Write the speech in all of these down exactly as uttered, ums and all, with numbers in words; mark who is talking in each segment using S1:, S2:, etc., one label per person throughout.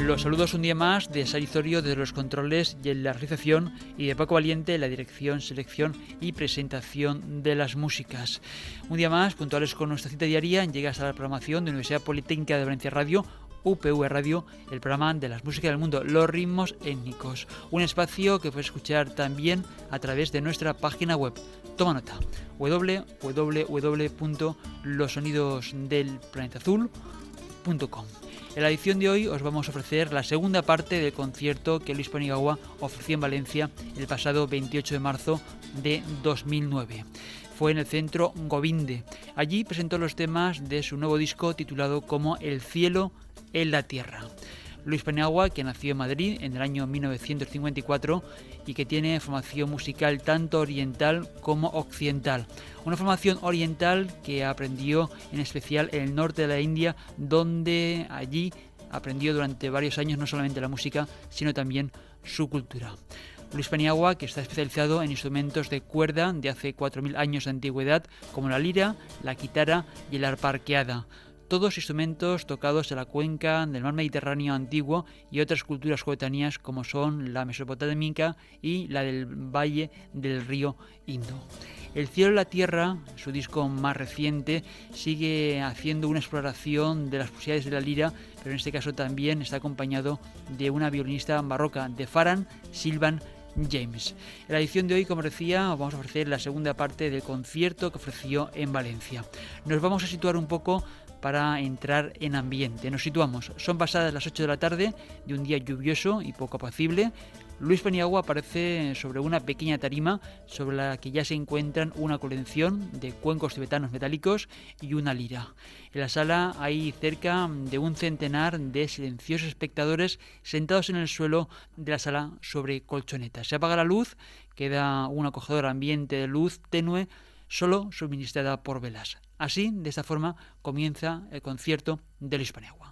S1: Los saludos un día más de Sari Zorio desde los controles y en la realización, y de Paco Valiente en la dirección, selección y presentación de las músicas. Un día más, puntuales con nuestra cita diaria, llegas a la programación de Universidad Politécnica de Valencia Radio, U P V Radio, el programa de las músicas del mundo, los ritmos étnicos. Un espacio que puedes escuchar también a través de nuestra página web. Toma nota, doble u doble u doble u punto los sonidos del planeta azul punto com. En la edición de hoy os vamos a ofrecer la segunda parte del concierto que Luis Paniagua ofreció en Valencia el pasado veintiocho de marzo de dos mil nueve. Fue en el Centro Govinde. Allí presentó los temas de su nuevo disco titulado como El cielo en la tierra. Luis Paniagua, que nació en Madrid en el año mil novecientos cincuenta y cuatro y que tiene formación musical tanto oriental como occidental. Una formación oriental que aprendió en especial en el norte de la India, donde allí aprendió durante varios años no solamente la música, sino también su cultura. Luis Paniagua, que está especializado en instrumentos de cuerda de hace cuatro mil años de antigüedad, como la lira, la guitarra y el arpa arqueada. Todos instrumentos tocados en la cuenca del mar Mediterráneo antiguo y otras culturas coetáneas como son la mesopotámica y la del valle del río Indo. El cielo y la tierra, su disco más reciente, sigue haciendo una exploración de las posibilidades de la lira, pero en este caso también está acompañado de una violinista barroca, de Farhan Silvan James. En la edición de hoy, como decía, os vamos a ofrecer la segunda parte del concierto que ofreció en Valencia. Nos vamos a situar un poco para entrar en ambiente. Nos situamos. Son pasadas las ocho de la tarde de un día lluvioso y poco apacible. Luis Paniagua aparece sobre una pequeña tarima sobre la que ya se encuentran una colección de cuencos tibetanos metálicos y una lira. En la sala hay cerca de un centenar de silenciosos espectadores sentados en el suelo de la sala sobre colchonetas. Se apaga la luz, queda un acogedor ambiente de luz tenue, solo suministrada por velas. Así, de esta forma, comienza el concierto de Luis Paniagua.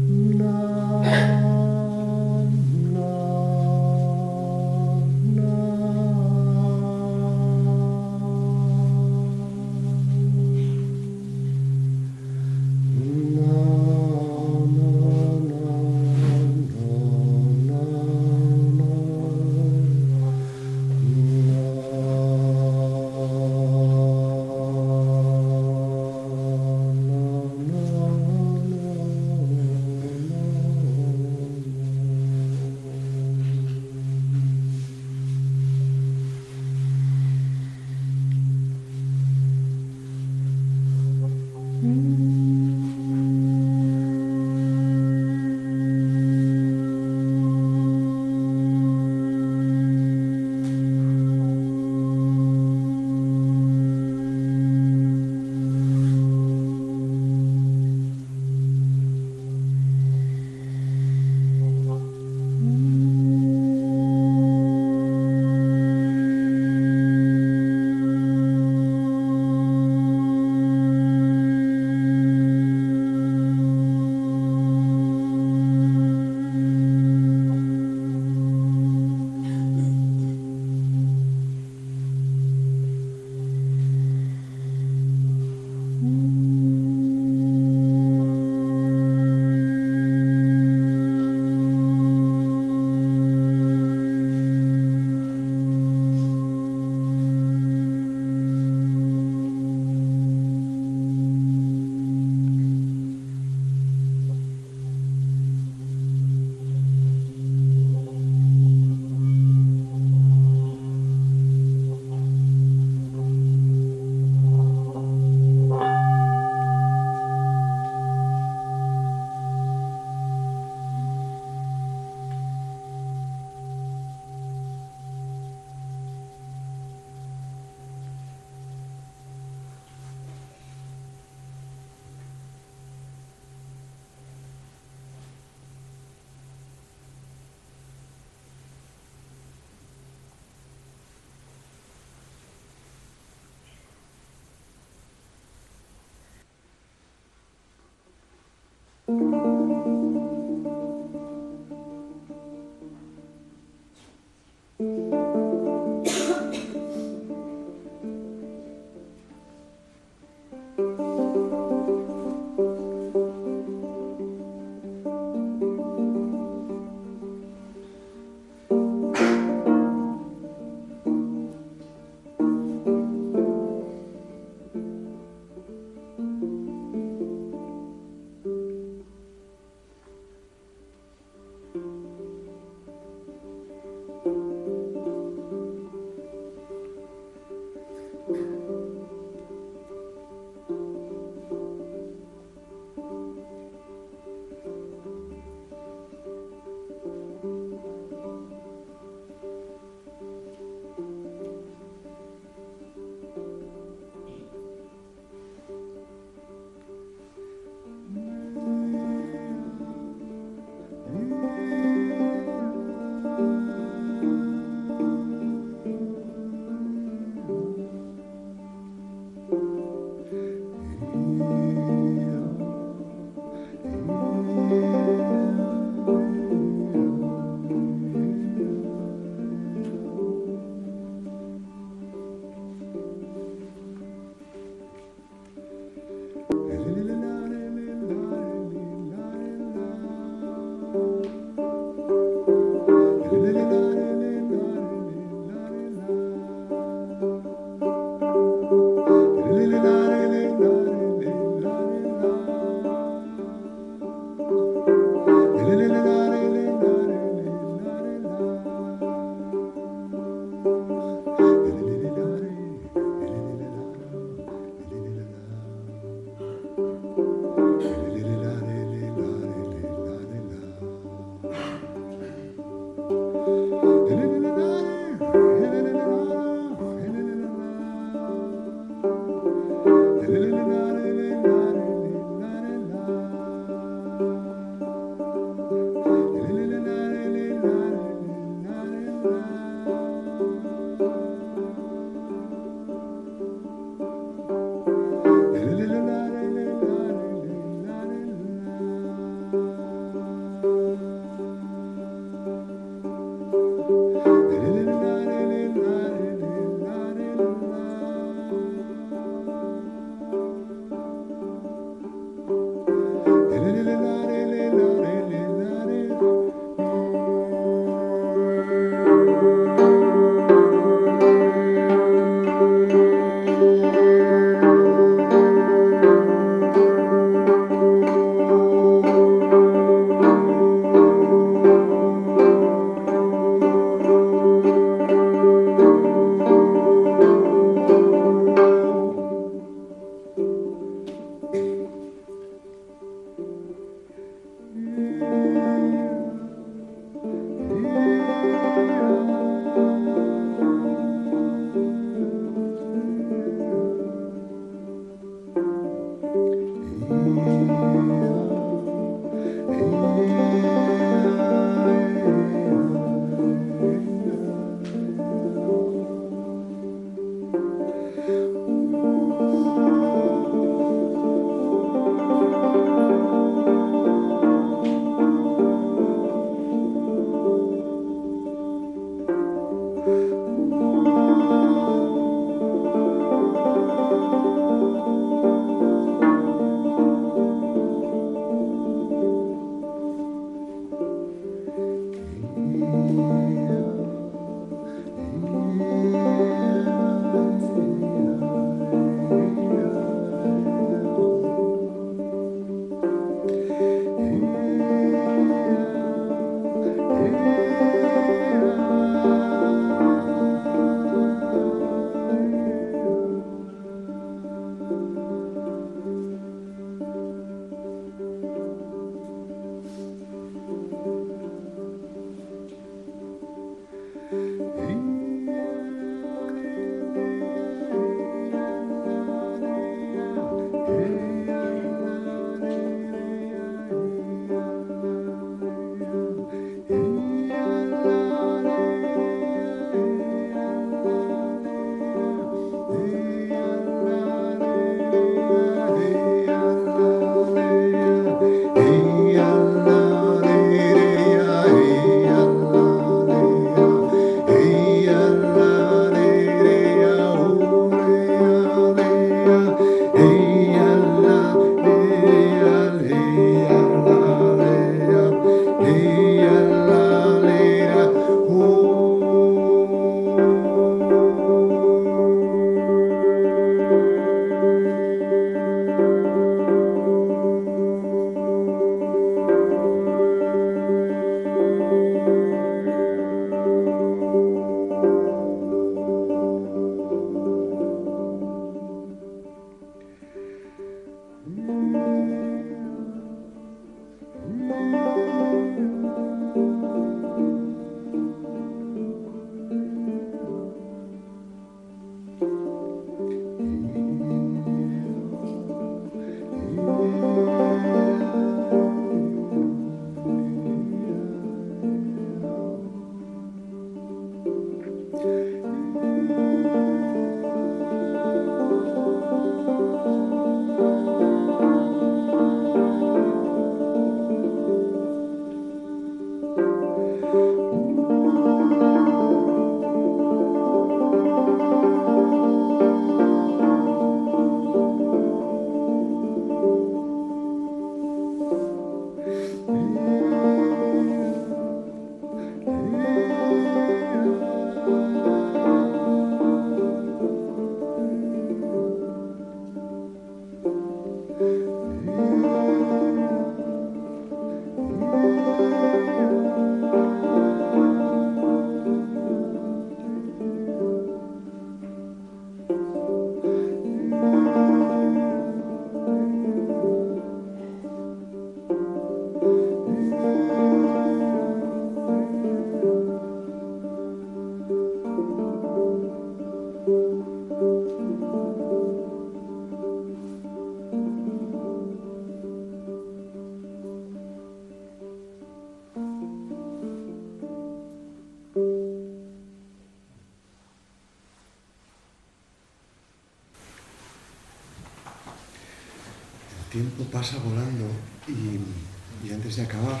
S2: El tiempo pasa volando y, y antes de acabar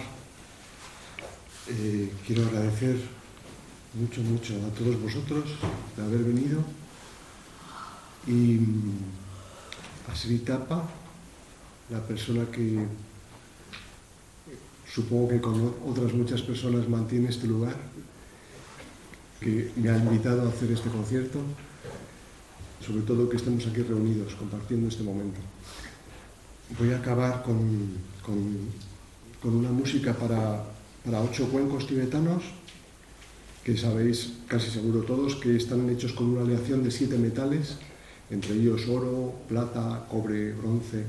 S2: eh, quiero agradecer mucho, mucho a todos vosotros de haber venido y a Sri Tapa, la persona que supongo que con otras muchas personas mantiene este lugar, que me ha invitado a hacer este concierto, sobre todo que estemos aquí reunidos compartiendo este momento. Voy a acabar con, con, con una música para, para ocho cuencos tibetanos, que sabéis casi seguro todos que están hechos con una aleación de siete metales, entre ellos oro, plata, cobre, bronce.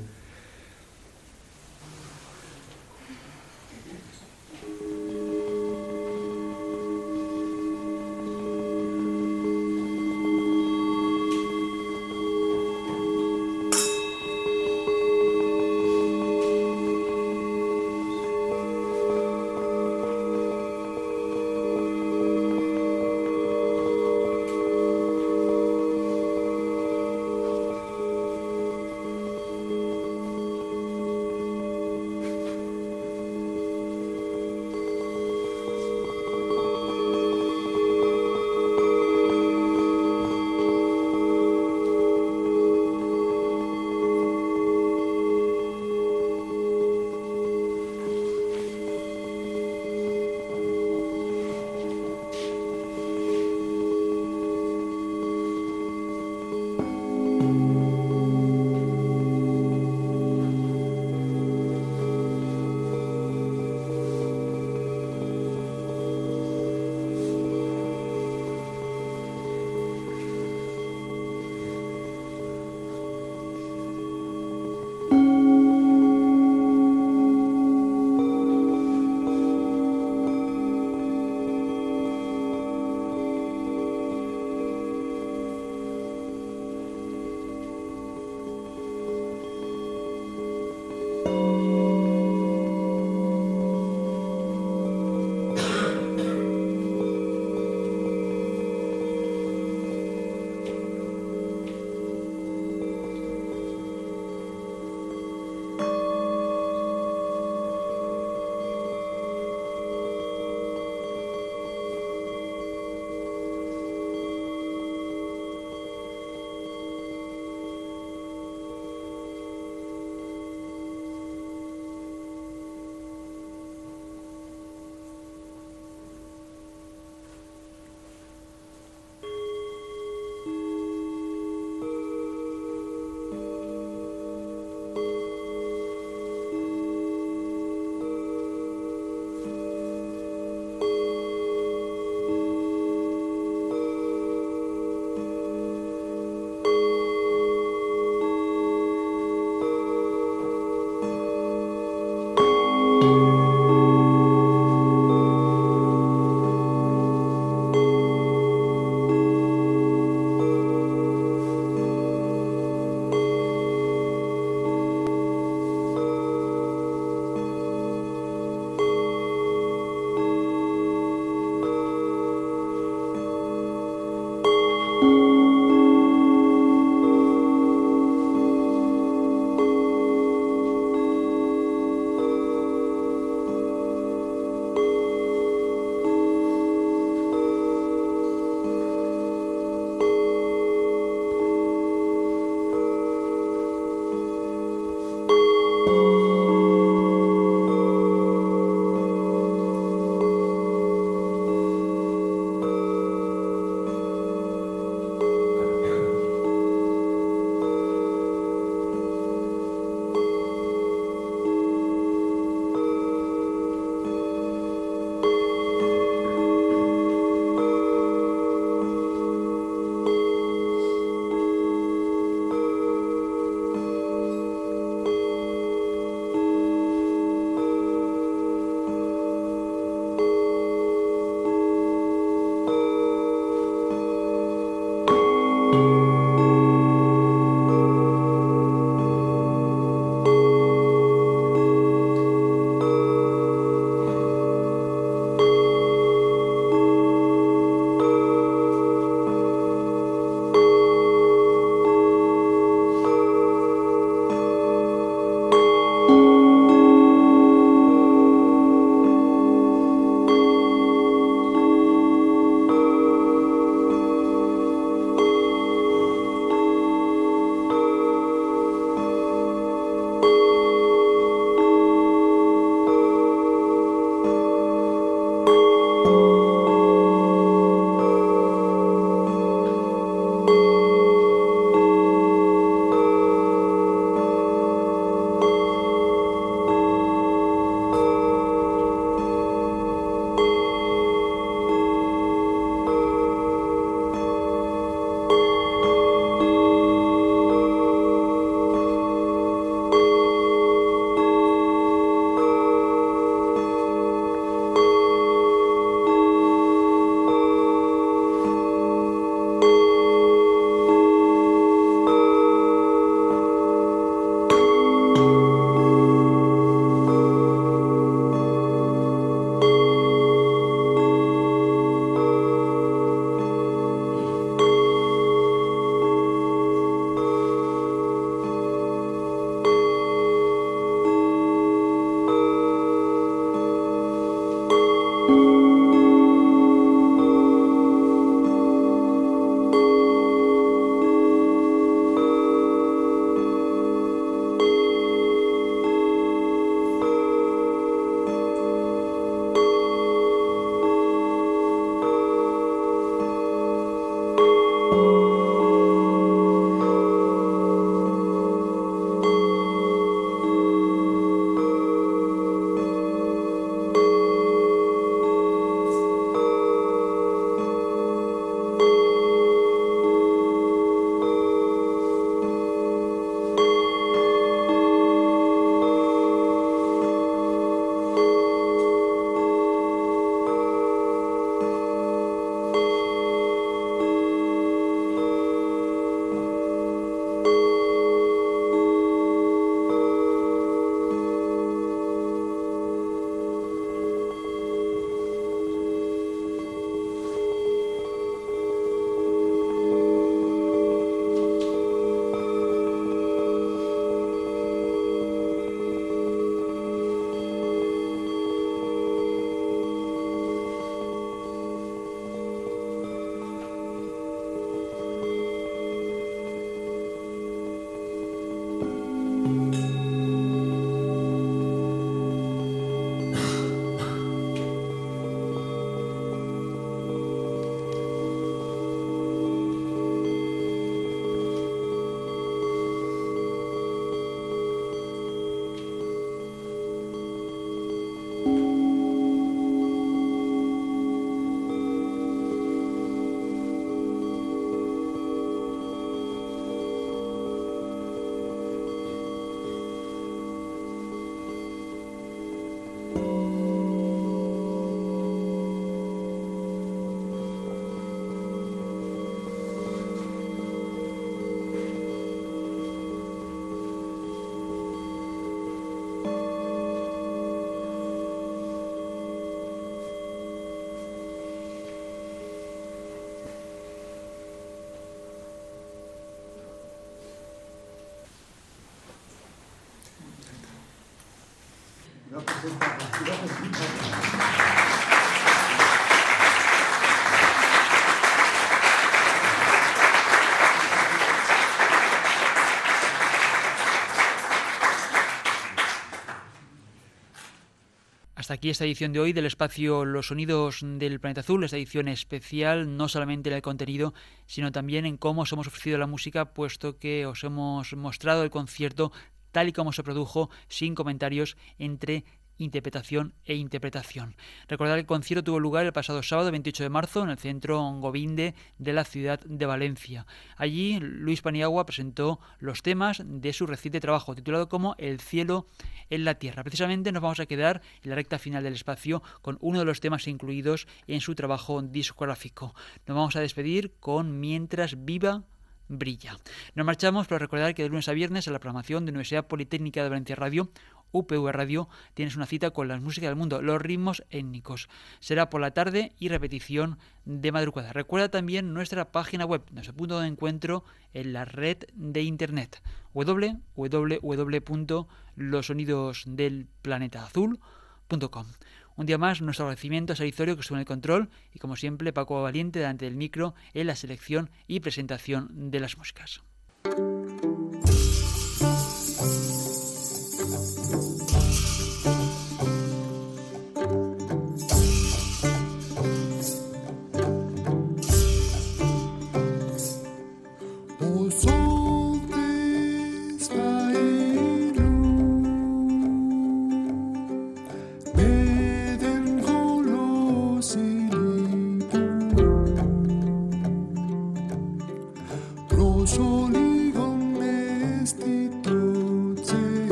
S1: Hasta aquí esta edición de hoy del espacio Los Sonidos del Planeta Azul, esta edición especial, no solamente en el contenido, sino también en cómo os hemos ofrecido la música, puesto que os hemos mostrado el concierto tal y como se produjo, sin comentarios, entre interpretación e interpretación. Recordad que el concierto tuvo lugar el pasado sábado veintiocho de marzo en el Centro Ongovinde de la ciudad de Valencia. Allí Luis Paniagua presentó los temas de su reciente trabajo titulado como El cielo en la tierra. Precisamente nos vamos a quedar en la recta final del espacio con uno de los temas incluidos en su trabajo discográfico. Nos vamos a despedir con Mientras viva brilla. Nos marchamos, pero recordar que de lunes a viernes en la programación de Universidad Politécnica de Valencia Radio, U P V Radio, tienes una cita con las músicas del mundo, los ritmos étnicos. Será por la tarde y repetición de madrugada. Recuerda también nuestra página web, nuestro punto de encuentro en la red de internet, doble u doble u doble u punto los sonidos del planeta azul punto com. Un día más, nuestro agradecimiento a Sarizorio, que estuvo en el control, y como siempre, Paco Valiente delante del micro en la selección y presentación de las músicas.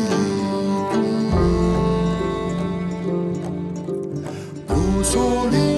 S3: Soli